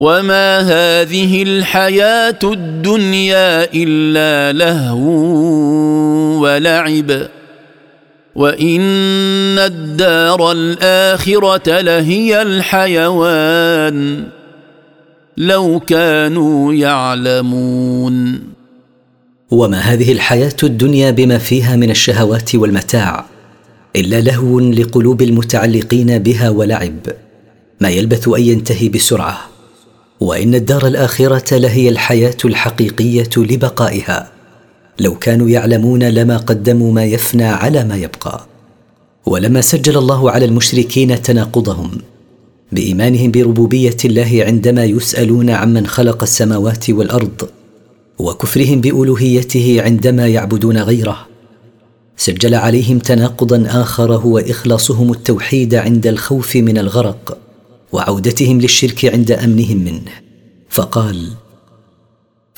وما هذه الحياة الدنيا إلا لهو ولعب وإن الدار الآخرة لهي الحيوان لو كانوا يعلمون. وما هذه الحياة الدنيا بما فيها من الشهوات والمتاع إلا لهو لقلوب المتعلقين بها ولعب، ما يلبث أن ينتهي بسرعة، وإن الدار الآخرة لهي الحياة الحقيقية لبقائها، لو كانوا يعلمون لما قدموا ما يفنى على ما يبقى. ولما سجل الله على المشركين تناقضهم بإيمانهم بربوبية الله عندما يسألون عمن خلق السماوات والأرض، وكفرهم بألوهيته عندما يعبدون غيره، سجل عليهم تناقضا آخر هو إخلاصهم التوحيد عند الخوف من الغرق، وعودتهم للشرك عند أمنهم منه، فقال: